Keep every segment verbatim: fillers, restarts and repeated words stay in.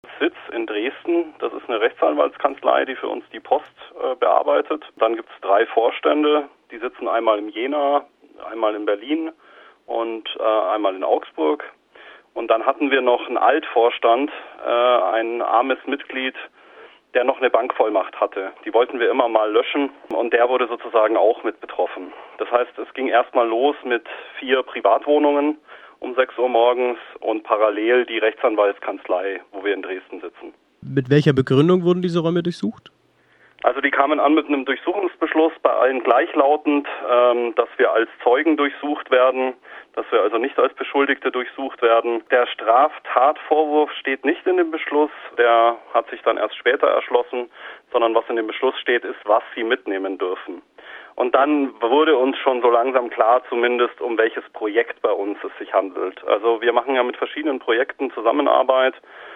Sitz in Dresden, das ist eine Rechtsanwaltskanzlei, die für uns die Post äh, bearbeitet. Dann gibt es drei Vorstände, die sitzen einmal in Jena, einmal in Berlin und äh, einmal in Augsburg. Und dann hatten wir noch einen Altvorstand, äh, ein armes Mitglied, der noch eine Bankvollmacht hatte. Die wollten wir immer mal löschen und der wurde sozusagen auch mit betroffen. Das heißt, es ging erstmal los mit vier Privatwohnungen um sechs Uhr morgens und parallel die Rechtsanwaltskanzlei, wo wir in Dresden sitzen. Mit welcher Begründung wurden diese Räume durchsucht? Also die kamen an mit einem Durchsuchungsbeschluss, bei allen gleichlautend, ähm, dass wir als Zeugen durchsucht werden, dass wir also nicht als Beschuldigte durchsucht werden. Der Straftatvorwurf steht nicht in dem Beschluss, der hat sich dann erst später erschlossen, sondern was in dem Beschluss steht, ist, was sie mitnehmen dürfen. Und dann wurde uns schon so langsam klar, zumindest um welches Projekt bei uns es sich handelt. Also wir machen ja mit verschiedenen Projekten Zusammenarbeit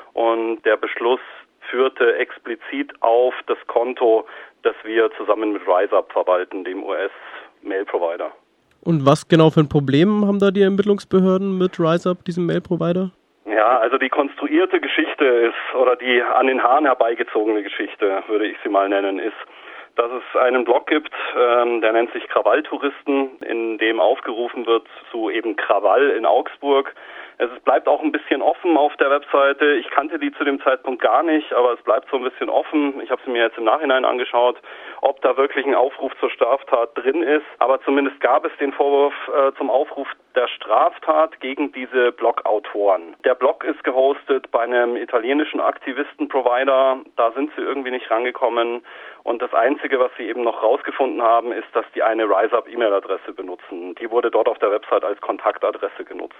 und der Beschluss führte explizit auf das Konto, das wir zusammen mit RiseUp verwalten, dem U S-Mail-Provider. Und was genau für ein Problem haben da die Ermittlungsbehörden mit RiseUp, diesem Mail-Provider? Ja, also die konstruierte Geschichte ist, oder die an den Haaren herbeigezogene Geschichte, würde ich sie mal nennen, ist, dass es einen Blog gibt, ähm, der nennt sich Krawalltouristen, in dem aufgerufen wird zu eben Krawall in Augsburg. Es bleibt auch ein bisschen offen auf der Webseite. Ich kannte die zu dem Zeitpunkt gar nicht, aber es bleibt so ein bisschen offen. Ich habe sie mir jetzt im Nachhinein angeschaut, ob da wirklich ein Aufruf zur Straftat drin ist. Aber zumindest gab es den Vorwurf äh, zum Aufruf der Straftat gegen diese Blogautoren. Der Blog ist gehostet bei einem italienischen Aktivisten-Provider. Da sind sie irgendwie nicht rangekommen. Und das Einzige, was sie eben noch rausgefunden haben, ist, dass die eine RiseUp-E-Mail-Adresse benutzen. Die wurde dort auf der Website als Kontaktadresse genutzt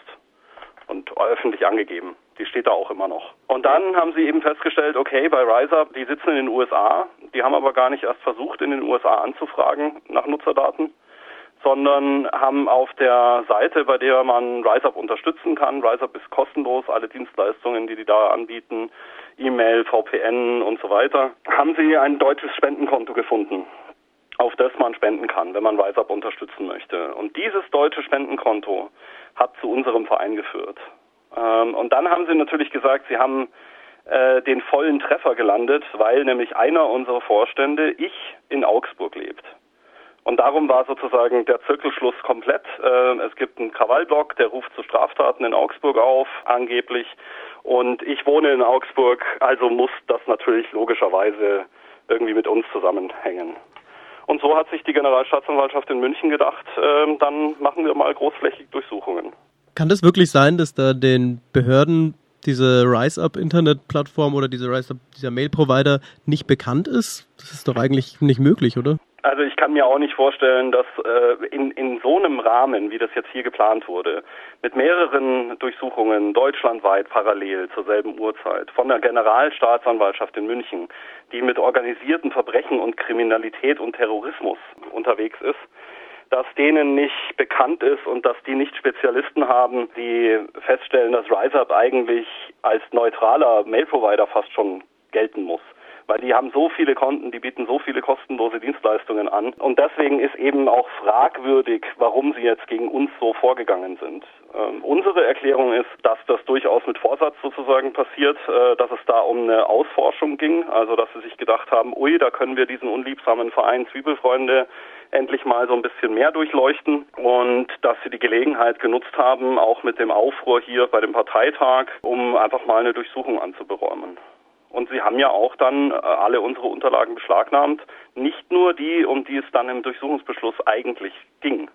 und öffentlich angegeben. Die steht da auch immer noch. Und dann haben sie eben festgestellt, okay, bei RiseUp, die sitzen in den U S A, die haben aber gar nicht erst versucht, in den U S A anzufragen nach Nutzerdaten, sondern haben auf der Seite, bei der man RiseUp unterstützen kann, RiseUp ist kostenlos, alle Dienstleistungen, die die da anbieten, E-Mail, V P N und so weiter, haben sie ein deutsches Spendenkonto gefunden, auf das man spenden kann, wenn man RiseUp unterstützen möchte. Und dieses deutsche Spendenkonto hat zu unserem Verein geführt. Ähm, und dann haben sie natürlich gesagt, sie haben äh, den vollen Treffer gelandet, weil nämlich einer unserer Vorstände, ich, in Augsburg lebt. Und darum war sozusagen der Zirkelschluss komplett. Äh, es gibt einen Krawallblog, der ruft zu Straftaten in Augsburg auf, angeblich. Und ich wohne in Augsburg, also muss das natürlich logischerweise irgendwie mit uns zusammenhängen. Und so hat sich die Generalstaatsanwaltschaft in München gedacht, äh, dann machen wir mal großflächig Durchsuchungen. Kann das wirklich sein, dass da den Behörden diese RiseUp-Internetplattform oder diese RiseUp, dieser Mail-Provider nicht bekannt ist? Das ist doch eigentlich nicht möglich, oder? Also ich kann mir auch nicht vorstellen, dass äh, in, in so einem Rahmen, wie das jetzt hier geplant wurde, mit mehreren Durchsuchungen deutschlandweit parallel zur selben Uhrzeit von der Generalstaatsanwaltschaft in München, die mit organisierten Verbrechen und Kriminalität und Terrorismus unterwegs ist, dass denen nicht bekannt ist und dass die nicht Spezialisten haben, die feststellen, dass RiseUp eigentlich als neutraler Mail-Provider fast schon gelten muss. Weil die haben so viele Konten, die bieten so viele kostenlose Dienstleistungen an. Und deswegen ist eben auch fragwürdig, warum sie jetzt gegen uns so vorgegangen sind. Ähm, unsere Erklärung ist, dass das durchaus mit Vorsatz sozusagen passiert, äh, dass es da um eine Ausforschung ging. Also dass sie sich gedacht haben, ui, da können wir diesen unliebsamen Verein Zwiebelfreunde endlich mal so ein bisschen mehr durchleuchten. Und dass sie die Gelegenheit genutzt haben, auch mit dem Aufruhr hier bei dem Parteitag, um einfach mal eine Durchsuchung anzuberaumen. Und sie haben ja auch dann alle unsere Unterlagen beschlagnahmt, nicht nur die, um die es dann im Durchsuchungsbeschluss eigentlich ging.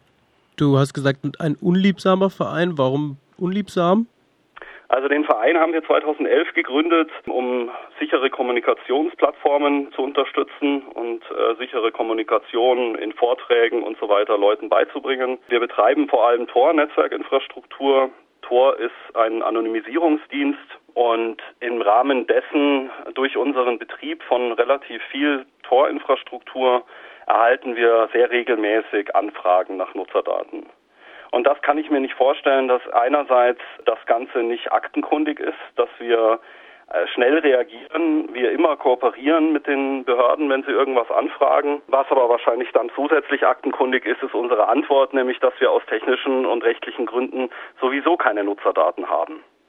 Du hast gesagt, ein unliebsamer Verein. Warum unliebsam? Also den Verein haben wir zweitausendelf gegründet, um sichere Kommunikationsplattformen zu unterstützen und äh, sichere Kommunikation in Vorträgen und so weiter Leuten beizubringen. Wir betreiben vor allem Tor-Netzwerkinfrastruktur. Tor ist ein Anonymisierungsdienst. Und im Rahmen dessen, durch unseren Betrieb von relativ viel Tor-Infrastruktur, erhalten wir sehr regelmäßig Anfragen nach Nutzerdaten. Und das kann ich mir nicht vorstellen, dass einerseits das Ganze nicht aktenkundig ist, dass wir schnell reagieren, wir immer kooperieren mit den Behörden, wenn sie irgendwas anfragen. Was aber wahrscheinlich dann zusätzlich aktenkundig ist, ist unsere Antwort, nämlich dass wir aus technischen und rechtlichen Gründen sowieso keine Nutzerdaten haben.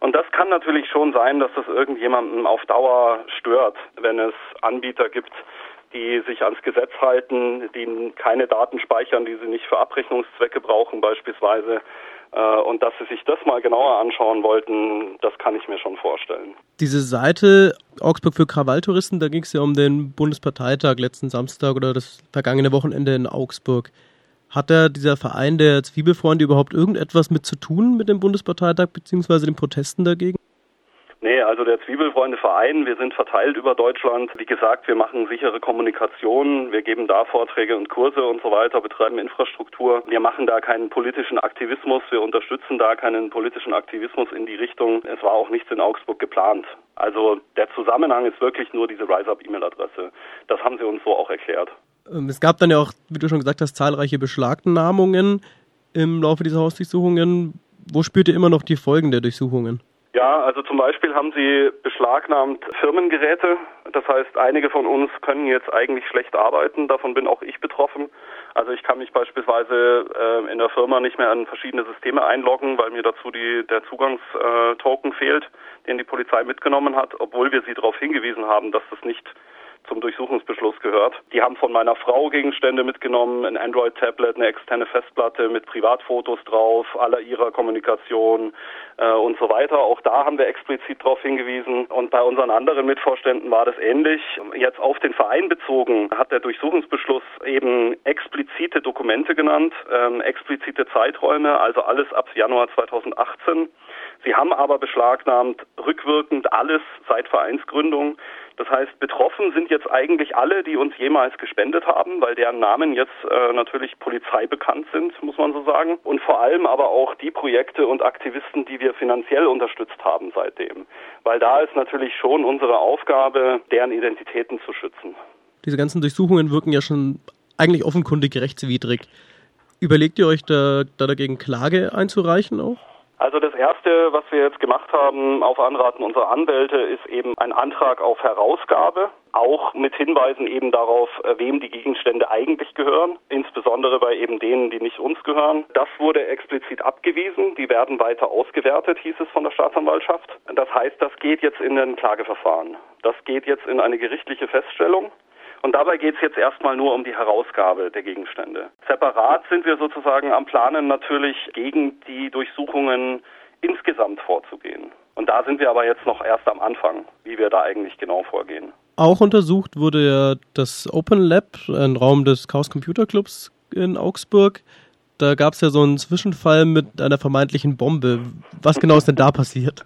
Und das kann natürlich schon sein, dass das irgendjemandem auf Dauer stört, wenn es Anbieter gibt, die sich ans Gesetz halten, die keine Daten speichern, die sie nicht für Abrechnungszwecke brauchen beispielsweise. Und dass sie sich das mal genauer anschauen wollten, das kann ich mir schon vorstellen. Diese Seite Augsburg für Krawalltouristen, da ging es ja um den Bundesparteitag letzten Samstag oder das vergangene Wochenende in Augsburg. Hat da dieser Verein der Zwiebelfreunde überhaupt irgendetwas mit zu tun mit dem Bundesparteitag bzw. den Protesten dagegen? Nee, also der Zwiebelfreunde-Verein, wir sind verteilt über Deutschland. Wie gesagt, wir machen sichere Kommunikation, wir geben da Vorträge und Kurse und so weiter, betreiben Infrastruktur. Wir machen da keinen politischen Aktivismus, wir unterstützen da keinen politischen Aktivismus in die Richtung. Es war auch nichts in Augsburg geplant. Also der Zusammenhang ist wirklich nur diese RiseUp-E-Mail-Adresse. Das haben sie uns so auch erklärt. Es gab dann ja auch, wie du schon gesagt hast, zahlreiche Beschlagnahmungen im Laufe dieser Hausdurchsuchungen. Wo spürt ihr immer noch die Folgen der Durchsuchungen? Ja, also zum Beispiel haben sie beschlagnahmt Firmengeräte. Das heißt, einige von uns können jetzt eigentlich schlecht arbeiten. Davon bin auch ich betroffen. Also ich kann mich beispielsweise äh, in der Firma nicht mehr an verschiedene Systeme einloggen, weil mir dazu die, der Zugangstoken fehlt, den die Polizei mitgenommen hat, obwohl wir sie darauf hingewiesen haben, dass das nicht zum Durchsuchungsbeschluss gehört. Die haben von meiner Frau Gegenstände mitgenommen, ein Android-Tablet, eine externe Festplatte mit Privatfotos drauf, aller ihrer Kommunikation äh, und so weiter. Auch da haben wir explizit darauf hingewiesen. Und bei unseren anderen Mitvorständen war das ähnlich. Jetzt auf den Verein bezogen hat der Durchsuchungsbeschluss eben explizite Dokumente genannt, ähm, explizite Zeiträume, also alles ab Januar zweitausendachtzehn. Sie haben aber beschlagnahmt rückwirkend alles seit Vereinsgründung. Das heißt, betroffen sind jetzt eigentlich alle, die uns jemals gespendet haben, weil deren Namen jetzt äh, natürlich polizeibekannt sind, muss man so sagen. Und vor allem aber auch die Projekte und Aktivisten, die wir finanziell unterstützt haben seitdem. Weil da ist natürlich schon unsere Aufgabe, deren Identitäten zu schützen. Diese ganzen Durchsuchungen wirken ja schon eigentlich offenkundig rechtswidrig. Überlegt ihr euch da, da dagegen Klage einzureichen auch? Also das Erste, was wir jetzt gemacht haben auf Anraten unserer Anwälte, ist eben ein Antrag auf Herausgabe, auch mit Hinweisen eben darauf, wem die Gegenstände eigentlich gehören, insbesondere bei eben denen, die nicht uns gehören. Das wurde explizit abgewiesen, die werden weiter ausgewertet, hieß es von der Staatsanwaltschaft. Das heißt, das geht jetzt in ein Klageverfahren. Das geht jetzt in eine gerichtliche Feststellung. Und dabei geht es jetzt erstmal nur um die Herausgabe der Gegenstände. Separat sind wir sozusagen am Planen, natürlich gegen die Durchsuchungen insgesamt vorzugehen. Und da sind wir aber jetzt noch erst am Anfang, wie wir da eigentlich genau vorgehen. Auch untersucht wurde ja das Open Lab, ein Raum des Chaos Computer Clubs in Augsburg. Da gab es ja so einen Zwischenfall mit einer vermeintlichen Bombe. Was genau ist denn da passiert?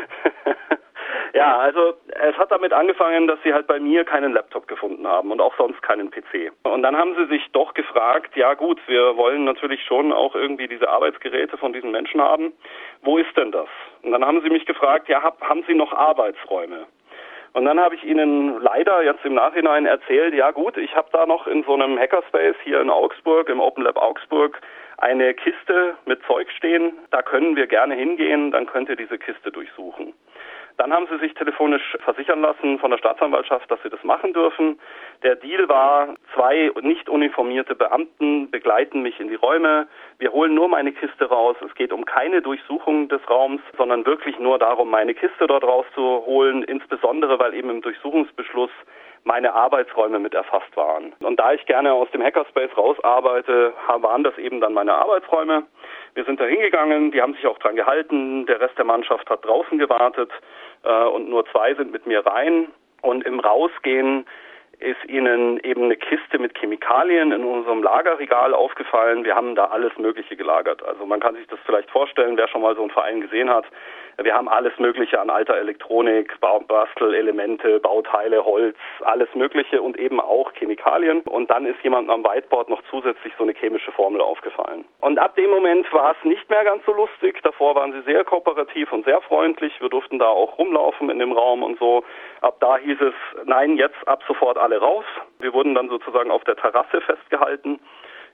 Ja, also es hat damit angefangen, dass sie halt bei mir keinen Laptop gefunden haben und auch sonst keinen P C. Und dann haben sie sich doch gefragt, ja gut, wir wollen natürlich schon auch irgendwie diese Arbeitsgeräte von diesen Menschen haben. Wo ist denn das? Und dann haben sie mich gefragt, ja, hab, haben Sie noch Arbeitsräume? Und dann habe ich ihnen leider jetzt im Nachhinein erzählt, ja gut, ich habe da noch in so einem Hackerspace hier in Augsburg, im Open Lab Augsburg, eine Kiste mit Zeug stehen. Da können wir gerne hingehen, dann könnt ihr diese Kiste durchsuchen. Dann haben sie sich telefonisch versichern lassen von der Staatsanwaltschaft, dass sie das machen dürfen. Der Deal war, zwei nicht uniformierte Beamten begleiten mich in die Räume. Wir holen nur meine Kiste raus. Es geht um keine Durchsuchung des Raums, sondern wirklich nur darum, meine Kiste dort rauszuholen, insbesondere weil eben im Durchsuchungsbeschluss meine Arbeitsräume mit erfasst waren. Und da ich gerne aus dem Hackerspace raus arbeite, waren das eben dann meine Arbeitsräume. Wir sind da hingegangen, die haben sich auch dran gehalten, der Rest der Mannschaft hat draußen gewartet äh, und nur zwei sind mit mir rein. Und im Rausgehen ist ihnen eben eine Kiste mit Chemikalien in unserem Lagerregal aufgefallen. Wir haben da alles Mögliche gelagert. Also man kann sich das vielleicht vorstellen, wer schon mal so einen Verein gesehen hat. Wir haben alles Mögliche an alter Elektronik, Bastelelemente, Bauteile, Holz, alles Mögliche und eben auch Chemikalien. Und dann ist jemandem am Whiteboard noch zusätzlich so eine chemische Formel aufgefallen. Und ab dem Moment war es nicht mehr ganz so lustig. Davor waren sie sehr kooperativ und sehr freundlich. Wir durften da auch rumlaufen in dem Raum und so. Ab da hieß es, nein, jetzt ab sofort alle raus. Wir wurden dann sozusagen auf der Terrasse festgehalten.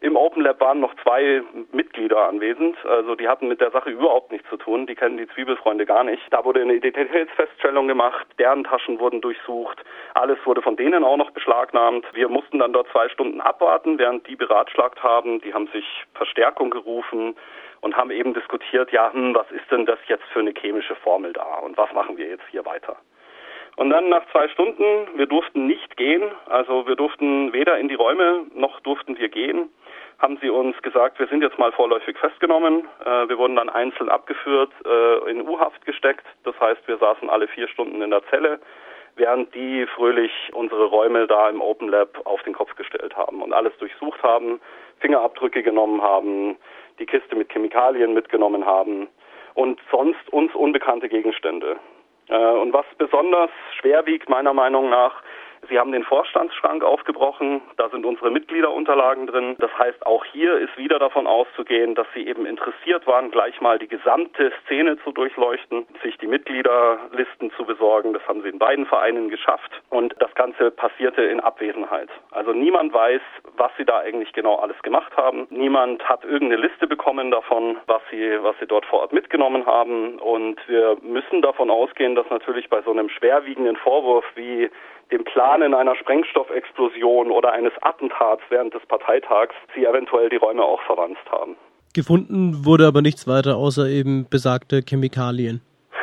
Im Open Lab waren noch zwei Mitglieder anwesend, also die hatten mit der Sache überhaupt nichts zu tun, die kennen die Zwiebelfreunde gar nicht. Da wurde eine Identitätsfeststellung gemacht, deren Taschen wurden durchsucht, alles wurde von denen auch noch beschlagnahmt. Wir mussten dann dort zwei Stunden abwarten, während die beratschlagt haben, die haben sich Verstärkung gerufen und haben eben diskutiert, ja, hm, was ist denn das jetzt für eine chemische Formel da und was machen wir jetzt hier weiter? Und dann nach zwei Stunden, wir durften nicht gehen, also wir durften weder in die Räume noch durften wir gehen, haben sie uns gesagt, wir sind jetzt mal vorläufig festgenommen. Äh, wir wurden dann einzeln abgeführt, äh, in U-Haft gesteckt, das heißt, wir saßen alle vier Stunden in der Zelle, während die fröhlich unsere Räume da im Open Lab auf den Kopf gestellt haben und alles durchsucht haben, Fingerabdrücke genommen haben, die Kiste mit Chemikalien mitgenommen haben und sonst uns unbekannte Gegenstände. Und was besonders schwer wiegt, meiner Meinung nach, sie haben den Vorstandsschrank aufgebrochen, da sind unsere Mitgliederunterlagen drin. Das heißt, auch hier ist wieder davon auszugehen, dass sie eben interessiert waren, gleich mal die gesamte Szene zu durchleuchten, sich die Mitgliederlisten zu besorgen. Das haben sie in beiden Vereinen geschafft und das Ganze passierte in Abwesenheit. Also niemand weiß, was sie da eigentlich genau alles gemacht haben. Niemand hat irgendeine Liste bekommen davon, was sie, was sie dort vor Ort mitgenommen haben und wir müssen davon ausgehen, dass natürlich bei so einem schwerwiegenden Vorwurf wie dem Planen einer Sprengstoffexplosion oder eines Attentats während des Parteitags sie eventuell die Räume auch verwanzt haben. Gefunden wurde aber nichts weiter, außer eben besagte Chemikalien.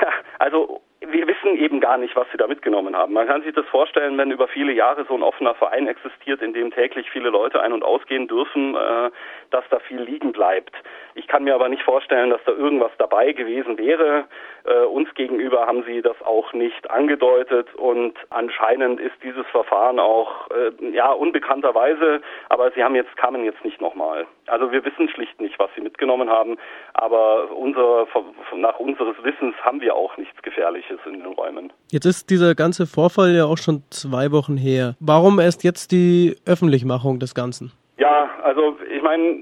Also wir wissen eben gar nicht, was sie da mitgenommen haben. Man kann sich das vorstellen, wenn über viele Jahre so ein offener Verein existiert, in dem täglich viele Leute ein- und ausgehen dürfen, äh, dass da viel liegen bleibt. Ich kann mir aber nicht vorstellen, dass da irgendwas dabei gewesen wäre. Äh, uns gegenüber haben sie das auch nicht angedeutet und anscheinend ist dieses Verfahren auch, äh, ja, unbekannterweise, aber sie haben jetzt, kamen jetzt nicht nochmal. Also wir wissen schlicht nicht, was sie mitgenommen haben, aber unser, nach unseres Wissens haben wir auch nichts Gefährliches in den Räumen. Jetzt ist dieser ganze Vorfall ja auch schon zwei Wochen her. Warum erst jetzt die Öffentlichmachung des Ganzen? Ja, also ich meine,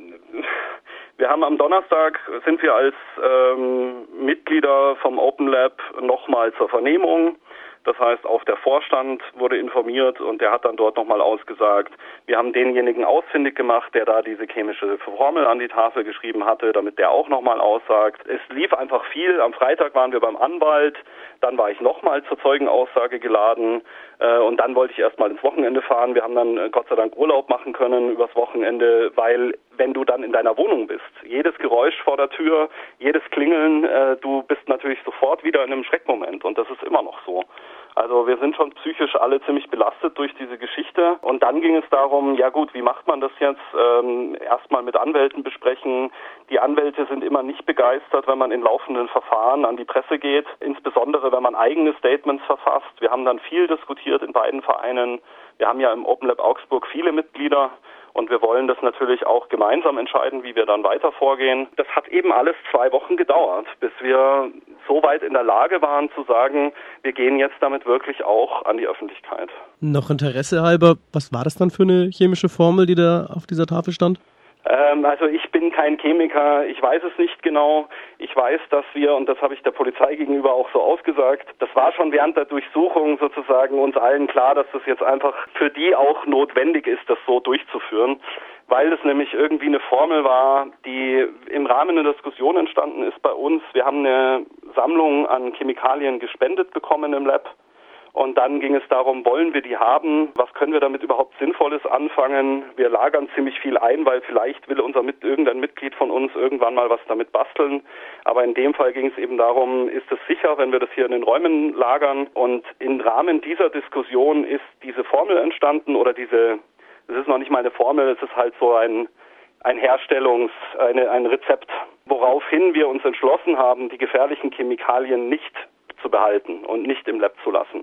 wir haben am Donnerstag, sind wir als ähm, Mitglieder vom Open Lab nochmal zur Vernehmung. Das heißt, auch der Vorstand wurde informiert und der hat dann dort nochmal ausgesagt, wir haben denjenigen ausfindig gemacht, der da diese chemische Formel an die Tafel geschrieben hatte, damit der auch nochmal aussagt. Es lief einfach viel. Am Freitag waren wir beim Anwalt, dann war ich nochmal zur Zeugenaussage geladen äh, und dann wollte ich erstmal ins Wochenende fahren. Wir haben dann äh, Gott sei Dank Urlaub machen können übers Wochenende, weil wenn du dann in deiner Wohnung bist, jedes Geräusch vor der Tür, jedes Klingeln, äh, du bist natürlich sofort wieder in einem Schreckmoment und das ist immer noch so. Also wir sind schon psychisch alle ziemlich belastet durch diese Geschichte und dann ging es darum, ja gut, wie macht man das jetzt? Ähm, erstmal mit Anwälten besprechen. Die Anwälte sind immer nicht begeistert, wenn man in laufenden Verfahren an die Presse geht, insbesondere wenn man eigene Statements verfasst. Wir haben dann viel diskutiert in beiden Vereinen. Wir haben ja im Open Lab Augsburg viele Mitglieder. Und wir wollen das natürlich auch gemeinsam entscheiden, wie wir dann weiter vorgehen. Das hat eben alles zwei Wochen gedauert, bis wir so weit in der Lage waren zu sagen, wir gehen jetzt damit wirklich auch an die Öffentlichkeit. Noch Interesse halber, was war das dann für eine chemische Formel, die da auf dieser Tafel stand? Ähm, also ich bin kein Chemiker, ich weiß es nicht genau. Ich weiß, dass wir, und das habe ich der Polizei gegenüber auch so ausgesagt, das war schon während der Durchsuchung sozusagen uns allen klar, dass das jetzt einfach für die auch notwendig ist, das so durchzuführen, weil es nämlich irgendwie eine Formel war, die im Rahmen einer Diskussion entstanden ist bei uns. Wir haben eine Sammlung an Chemikalien gespendet bekommen im Lab. Und dann ging es darum, wollen wir die haben? Was können wir damit überhaupt Sinnvolles anfangen? Wir lagern ziemlich viel ein, weil vielleicht will unser mit, irgendein Mitglied von uns irgendwann mal was damit basteln. Aber in dem Fall ging es eben darum, ist es sicher, wenn wir das hier in den Räumen lagern? Und im Rahmen dieser Diskussion ist diese Formel entstanden oder diese, es ist noch nicht mal eine Formel, es ist halt so ein, ein Herstellungs-, eine, ein Rezept, woraufhin wir uns entschlossen haben, die gefährlichen Chemikalien nicht zu behalten und nicht im Lab zu lassen.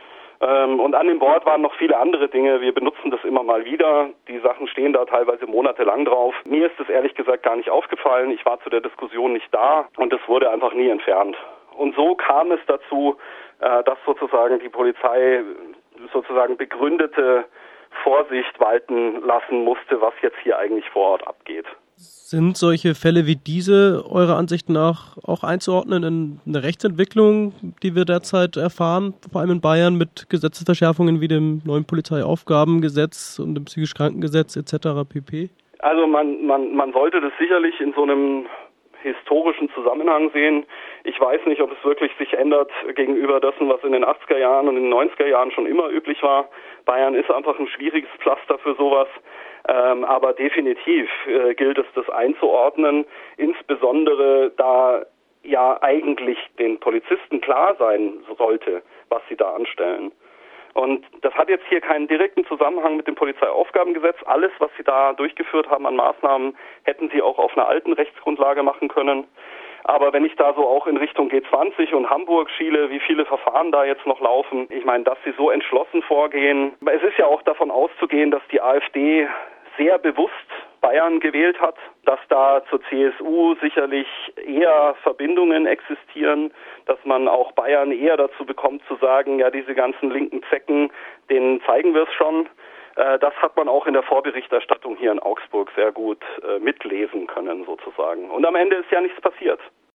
Und an dem Board waren noch viele andere Dinge. Wir benutzen das immer mal wieder. Die Sachen stehen da teilweise monatelang drauf. Mir ist es ehrlich gesagt gar nicht aufgefallen. Ich war zu der Diskussion nicht da und es wurde einfach nie entfernt. Und so kam es dazu, dass sozusagen die Polizei sozusagen begründete Vorsicht walten lassen musste, was jetzt hier eigentlich vor Ort abgeht. Sind solche Fälle wie diese eurer Ansicht nach auch einzuordnen in eine Rechtsentwicklung, die wir derzeit erfahren, vor allem in Bayern mit Gesetzesverschärfungen wie dem neuen Polizeiaufgabengesetz und dem psychisch Krankengesetz et cetera pp.? Also man, man, man sollte das sicherlich in so einem historischen Zusammenhang sehen. Ich weiß nicht, ob es wirklich sich ändert gegenüber dessen, was in den achtziger Jahren und in den neunziger Jahren schon immer üblich war. Bayern ist einfach ein schwieriges Pflaster für sowas. Ähm, aber definitiv äh, gilt es, das einzuordnen, insbesondere da ja eigentlich den Polizisten klar sein sollte, was sie da anstellen. Und das hat jetzt hier keinen direkten Zusammenhang mit dem Polizeiaufgabengesetz. Alles, was sie da durchgeführt haben an Maßnahmen, hätten sie auch auf einer alten Rechtsgrundlage machen können. Aber wenn ich da so auch in Richtung G zwanzig und Hamburg schiele, wie viele Verfahren da jetzt noch laufen, ich meine, dass sie so entschlossen vorgehen. Es ist ja auch davon auszugehen, dass die AfD sehr bewusst Bayern gewählt hat, dass da zur C S U sicherlich eher Verbindungen existieren, dass man auch Bayern eher dazu bekommt zu sagen, ja, diese ganzen linken Zecken, denen zeigen wir es schon. Äh, das hat man auch in der Vorberichterstattung hier in Augsburg sehr gut äh, mitlesen können sozusagen. Und am Ende ist ja nichts passiert.